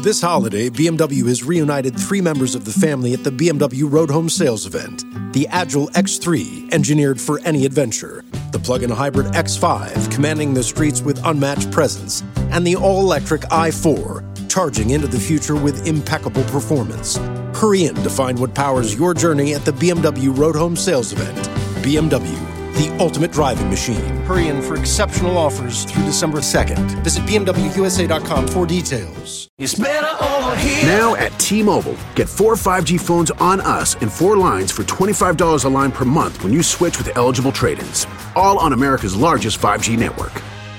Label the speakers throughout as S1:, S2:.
S1: This holiday, BMW has reunited 3 members of the family at the BMW Road Home Sales event. The Agile X3, engineered for any adventure. The plug-in hybrid X5, commanding the streets with unmatched presence. And the all-electric i4, charging into the future with impeccable performance. Hurry in to find what powers your journey at the BMW Road Home Sales event. BMW, the ultimate driving machine. Hurry in for exceptional offers through December 2nd. Visit BMWUSA.com for details.
S2: It's better over here.
S3: Now at T-Mobile, get 4 5G phones on us and 4 lines for $25 a line per month when you switch with eligible trade-ins. All on America's largest 5G network.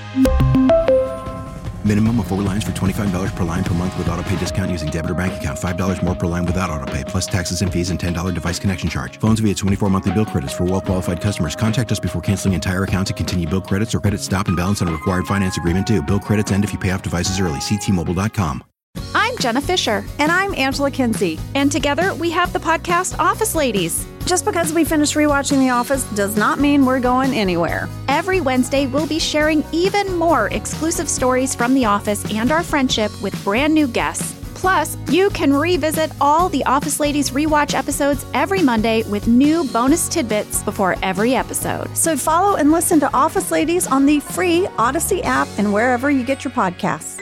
S4: Minimum of 4 lines for $25 per line per month with autopay discount using debit or bank account. $5 more per line without autopay, plus taxes and fees and $10 device connection charge. Phones via 24 monthly bill credits for well-qualified customers. Contact us before canceling entire account to continue bill credits or credit stop and balance on required finance agreement due. Bill credits end if you pay off devices early. See T-Mobile.com.
S5: I'm Jenna Fisher.
S6: And I'm Angela Kinsey.
S5: And together we have the podcast Office Ladies.
S6: Just because we finished rewatching The Office does not mean we're going anywhere.
S5: Every Wednesday, we'll be sharing even more exclusive stories from The Office and our friendship with brand new guests. Plus, you can revisit all the Office Ladies rewatch episodes every Monday with new bonus tidbits before every episode.
S6: So follow and listen to Office Ladies on the free Odyssey app and wherever you get your podcasts.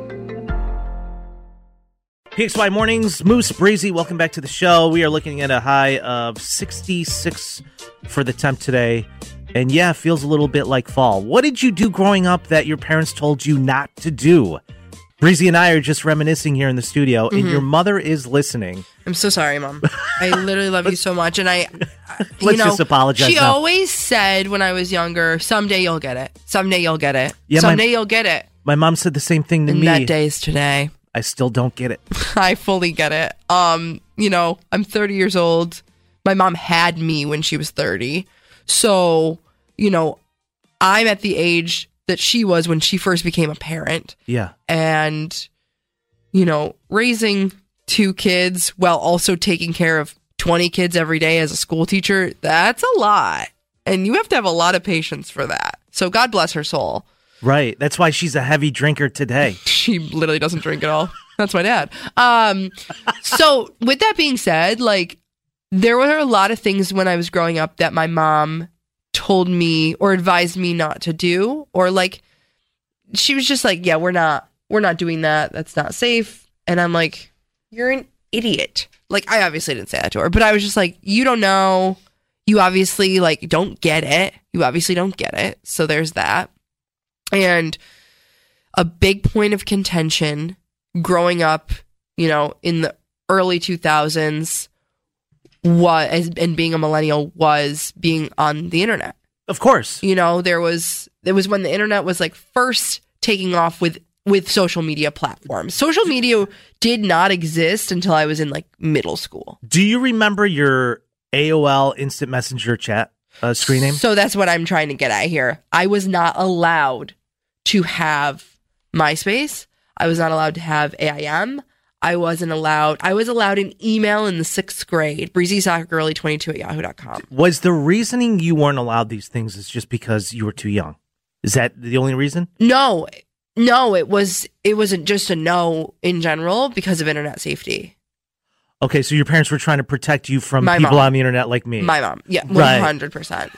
S7: PXY Mornings, Moose, Breezy, welcome back to the show. We are looking at a high of 66 for the temp today. And yeah, feels a little bit like fall. What did you do growing up that your parents told you not to do? Breezy and I are just reminiscing here in the studio, and your mother is listening.
S8: I'm so sorry, Mom. I literally love you so much. And
S7: let's just apologize.
S8: She
S7: now.
S8: always said when I was younger, someday you'll get it. Someday you'll get it.
S7: Yeah,
S8: someday you'll get it.
S7: My mom said the same thing to me.
S8: And that day is today.
S7: I still don't get it.
S8: I fully get it. I'm 30 years old. My mom had me when she was 30. So, I'm at the age that she was when she first became a parent.
S7: Yeah.
S8: And, raising 2 kids while also taking care of 20 kids every day as a school teacher, that's a lot. And you have to have a lot of patience for that. So God bless her soul.
S7: Right. That's why she's a heavy drinker today.
S8: She literally doesn't drink at all. That's my dad. So with that being said, there were a lot of things when I was growing up that my mom told me or advised me not to do, or she was just like, yeah, we're not doing that. That's not safe. And I'm like, you're an idiot. I obviously didn't say that to her, but I was just like, you don't know. You obviously don't get it. You obviously don't get it. So there's that. And a big point of contention growing up, in the early 2000s and being a millennial was being on the internet.
S7: Of course.
S8: It was when the internet was first taking off with social media platforms. Social media did not exist until I was in middle school.
S7: Do you remember your AOL Instant Messenger chat screen name?
S8: So that's what I'm trying to get at here. I was not allowed to have MySpace. I was not allowed to have AIM. I was allowed an email in the 6th grade, breezysoccergirly22@yahoo.com.
S7: Was the reasoning you weren't allowed these things is just because you were too young? Is that the only reason?
S8: No, it wasn't just a no in general because of internet safety.
S7: Okay, so your parents were trying to protect you from
S8: My
S7: people
S8: mom.
S7: on the internet like me.
S8: My mom, yeah, 100%.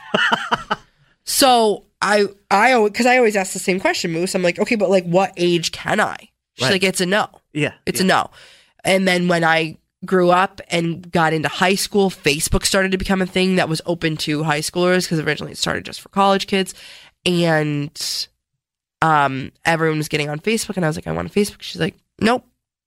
S8: So because I always ask the same question, Moose. I'm like, okay, but what age can I? She's like, it's a no.
S7: Yeah.
S8: It's a no. And then when I grew up and got into high school, Facebook started to become a thing that was open to high schoolers because originally it started just for college kids. And everyone was getting on Facebook, and I was like, I want a Facebook. She's like, nope,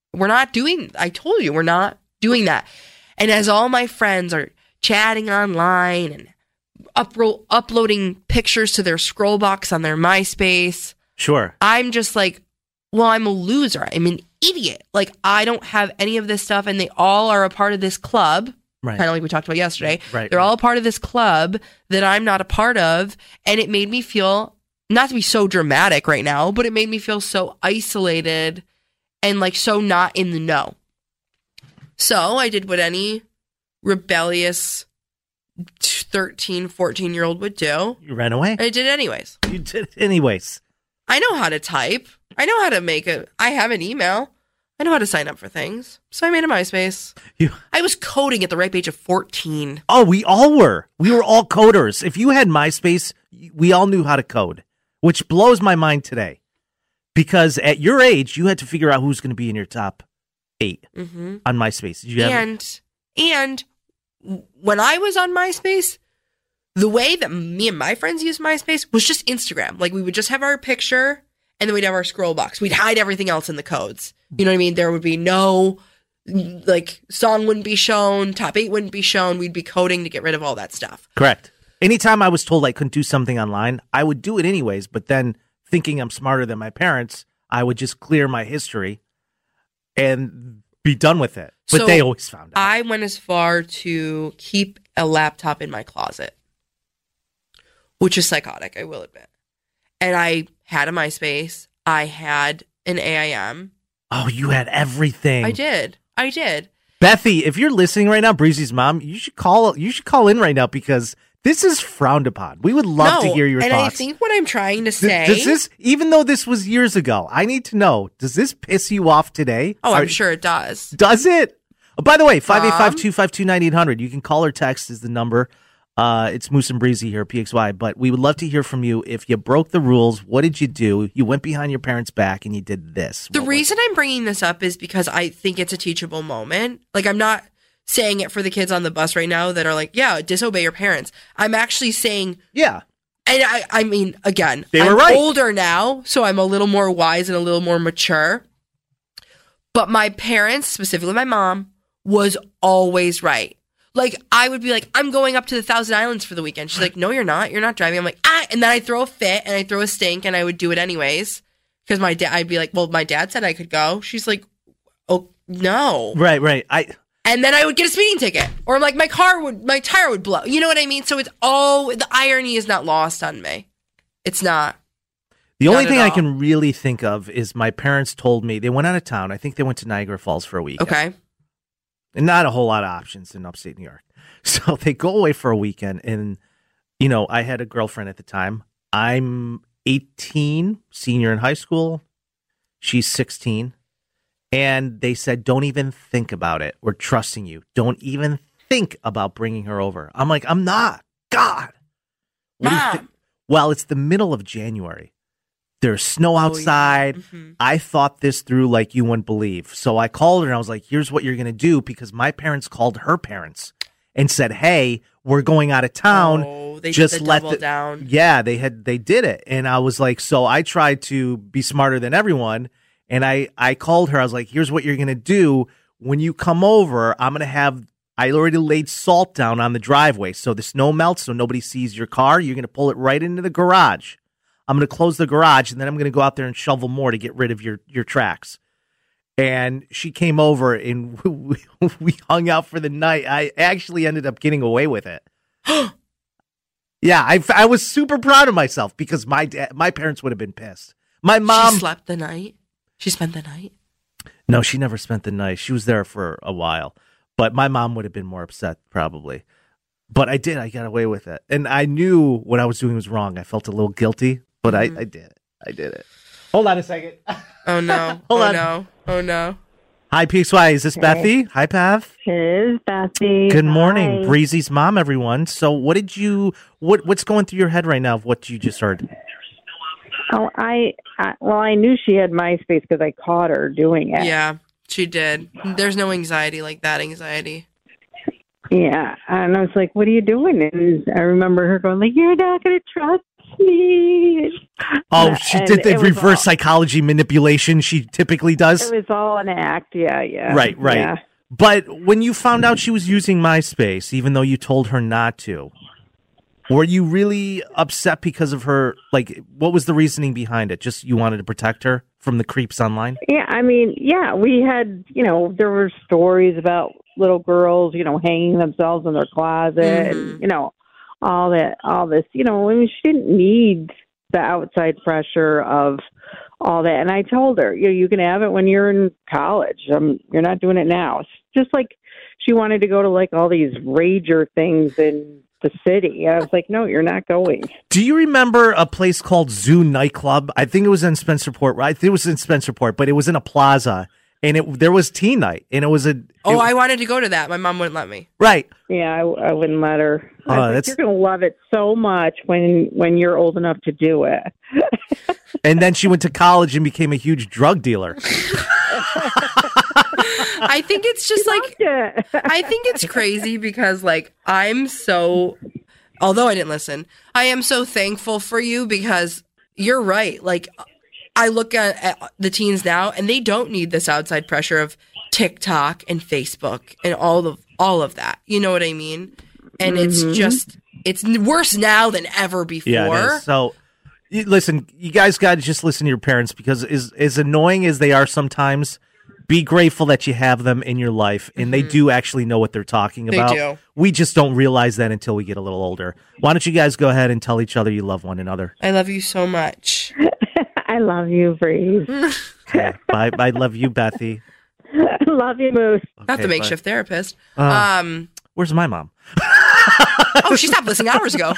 S8: I told you, we're not doing that. And as all my friends are chatting online and uploading pictures to their scroll box on their MySpace.
S7: Sure. I'm
S8: just like, well, I'm a loser. I'm an idiot. I don't have any of this stuff, and they all are a part of this club.
S7: Right.
S8: Kind of like we talked about yesterday.
S7: Right.
S8: They're all a part of this club that I'm not a part of, and it made me feel, not to be so dramatic right now, but it made me feel so isolated and so not in the know. So I did what any rebellious 13, 14-year-old would do.
S7: You ran away?
S8: I did it anyways.
S7: You did it anyways.
S8: I know how to type. I know how to I have an email. I know how to sign up for things. So I made a MySpace. I was coding at the ripe age of 14.
S7: Oh, we all were. We were all coders. If you had MySpace, we all knew how to code, which blows my mind today. Because at your age, you had to figure out who's going to be in your top 8 on MySpace. Did you have
S8: and when I was on MySpace, the way that me and my friends used MySpace was just Instagram. Like, we would just have our picture, and then we'd have our scroll box. We'd hide everything else in the codes. You know what I mean? There would be no, like, song wouldn't be shown, top 8 wouldn't be shown. We'd be coding to get rid of all that stuff.
S7: Correct. Anytime I was told I couldn't do something online, I would do it anyways, but then thinking I'm smarter than my parents, I would just clear my history and be done with it. But
S8: So
S7: they always found out.
S8: I went as far to keep a laptop in my closet, which is psychotic, I will admit. And I had a MySpace. I had an AIM.
S7: Oh, you had everything.
S8: I did.
S7: Bethy, if you're listening right now, Breezy's mom, you should call in right now because this is frowned upon. We would love to hear your
S8: and
S7: thoughts.
S8: I think what I'm trying to say...
S7: Does this, even though this was years ago, I need to know, does this piss you off today?
S8: Oh, I'm sure it does.
S7: Does it? Oh, by the way, 585-252-9800. You can call or text is the number. It's Moose and Breezy here, PXY. But we would love to hear from you. If you broke the rules, what did you do? You went behind your parents' back and you did this.
S8: The reason I'm bringing this up is because I think it's a teachable moment. Like, I'm not saying it for the kids on the bus right now that are like, yeah, disobey your parents. I'm actually saying...
S7: Yeah.
S8: And I mean, again,
S7: they were
S8: I'm
S7: right.
S8: older now, so I'm a little more wise and a little more mature. But my parents, specifically my mom, was always right. Like, I would be like, I'm going up to the Thousand Islands for the weekend. She's like, no, you're not. You're not driving. I'm like, and then I throw a fit and I throw a stink and I would do it anyways. Because I'd be like, well, my dad said I could go. She's like, oh, no.
S7: Right.
S8: And then I would get a speeding ticket. Or like my tire would blow. You know what I mean? So the irony is not lost on me. It's not.
S7: The only
S8: Not
S7: thing
S8: at
S7: I
S8: all.
S7: can really think of is my parents told me they went out of town. I think they went to Niagara Falls for a weekend.
S8: Okay.
S7: And not a whole lot of options in upstate New York. So they go away for a weekend. And, you know, I had a girlfriend at the time. I'm 18, senior in high school. She's 16. And they said, don't even think about it. We're trusting you. Don't even think about bringing her over. I'm like, I'm not. God. What do you think? Well, it's the middle of January. There's snow outside. I thought this through like you wouldn't believe. So I called her and I was like, here's what you're going to do, because my parents called her parents and said, hey, we're going out of town.
S8: Oh, they
S7: just
S8: did the
S7: let
S8: double down.
S7: Yeah, they did it. And I was like, so I tried to be smarter than everyone. And I called her. I was like, here's what you're going to do. When you come over, I already laid salt down on the driveway. So the snow melts so nobody sees your car. You're going to pull it right into the garage. I'm going to close the garage, and then I'm going to go out there and shovel more to get rid of your tracks. And she came over, and we hung out for the night. I actually ended up getting away with it. Yeah, I was super proud of myself because my parents would have been pissed. My mom...
S8: She slept the night? She spent the night?
S7: No, she never spent the night. She was there for a while. But my mom would have been more upset, probably. But I got away with it. And I knew what I was doing was wrong. I felt a little guilty. But I did it. Hold on a second.
S8: Oh, no.
S7: Hold on.
S8: No. Oh, no.
S7: Hi, PXY. Is this Bethy? Hi, Path.
S2: It is Bethy.
S7: Good morning.
S2: Hi.
S7: Breezy's mom, everyone. So what's going through your head right now of what you just heard?
S2: Oh, I knew she had MySpace because I caught her doing it.
S8: Yeah, she did. There's no anxiety like that anxiety.
S2: Yeah, and I was like, what are you doing? And I remember her going like, you're not going to trust me.
S7: Oh, she did the reverse psychology manipulation she typically does?
S2: It was all an act, yeah.
S7: Right.
S2: Yeah.
S7: But when you found out she was using MySpace, even though you told her not to, were you really upset because of her? Like, what was the reasoning behind it? Just you wanted to protect her from the creeps online?
S2: Yeah, I mean, yeah, we had, there were stories about little girls, hanging themselves in their closet and, all this, I mean, she didn't need the outside pressure of all that. And I told her, you can have it when you're in college. You're not doing it now. It's just like she wanted to go to like all these rager things in the city. I was like, no, you're not going.
S7: Do you remember a place called Zoo Nightclub? I think it was in Spencerport. I think it was in Spencerport, but it was in a plaza. and there was teen night, and it was
S8: I wanted to go to that. My mom wouldn't let me.
S7: Right.
S2: Yeah, I wouldn't let her.
S7: That's...
S2: You're going to love it so much when you're old enough to do it.
S7: And then she went to college and became a huge drug dealer.
S8: I think it's just I think it's crazy because although I didn't listen, I am so thankful for you because you're right. Like, I look at the teens now and they don't need this outside pressure of TikTok and Facebook and all of that. You know what I mean? And it's worse now than ever before.
S7: Yeah, it is. So listen, you guys got to just listen to your parents because as annoying as they are sometimes, be grateful that you have them in your life and they do actually know what they're talking about.
S8: They do.
S7: We just don't realize that until we get a little older. Why don't you guys go ahead and tell each other you love one another?
S8: I love you so much.
S2: I love you, Breeze.
S7: Okay. Bye. I love you, Bethy.
S2: I love you, Moose.
S8: Not the makeshift therapist.
S7: Where's my mom?
S8: She stopped listening hours ago.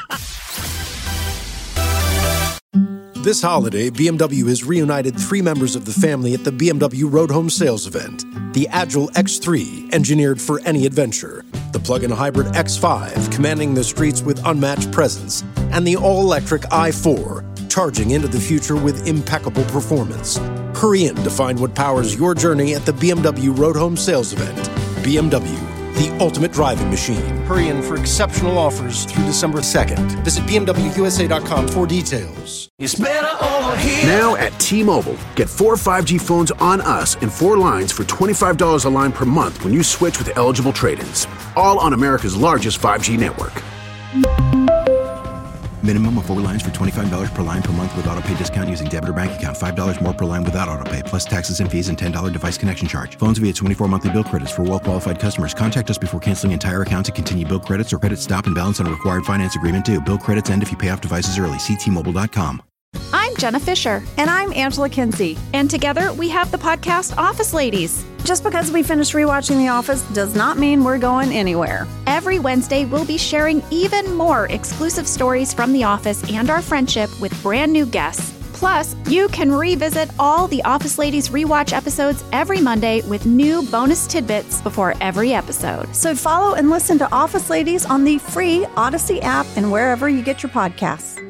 S1: This holiday, BMW has reunited 3 members of the family at the BMW Road Home Sales Event. The Agile X3, engineered for any adventure. The plug-in hybrid X5, commanding the streets with unmatched presence. And the all-electric i4, charging into the future with impeccable performance. Hurry in to find what powers your journey at the BMW Road Home Sales Event. BMW, the ultimate driving machine. Hurry in for exceptional offers through December 2nd. Visit BMWUSA.com for details.
S3: It's better over here. Now at T-Mobile, get 4 5G phones on us and 4 lines for $25 a line per month when you switch with eligible trade-ins. All on America's largest 5G network.
S4: Minimum of 4 lines for $25 per line per month with autopay discount using debit or bank account. $5 more per line without autopay, plus taxes and fees and $10 device connection charge. Phones via 24 monthly bill credits for well-qualified customers. Contact us before canceling entire account to continue bill credits or credit stop and balance on a required finance agreement due. Bill credits end if you pay off devices early. See T-Mobile.com.
S5: I'm Jenna Fisher.
S6: And I'm Angela Kinsey.
S5: And together we have the podcast Office Ladies.
S6: Just because we finished rewatching The Office does not mean we're going anywhere.
S5: Every Wednesday, we'll be sharing even more exclusive stories from The Office and our friendship with brand new guests. Plus, you can revisit all the Office Ladies rewatch episodes every Monday with new bonus tidbits before every episode.
S6: So follow and listen to Office Ladies on the free Odyssey app and wherever you get your podcasts.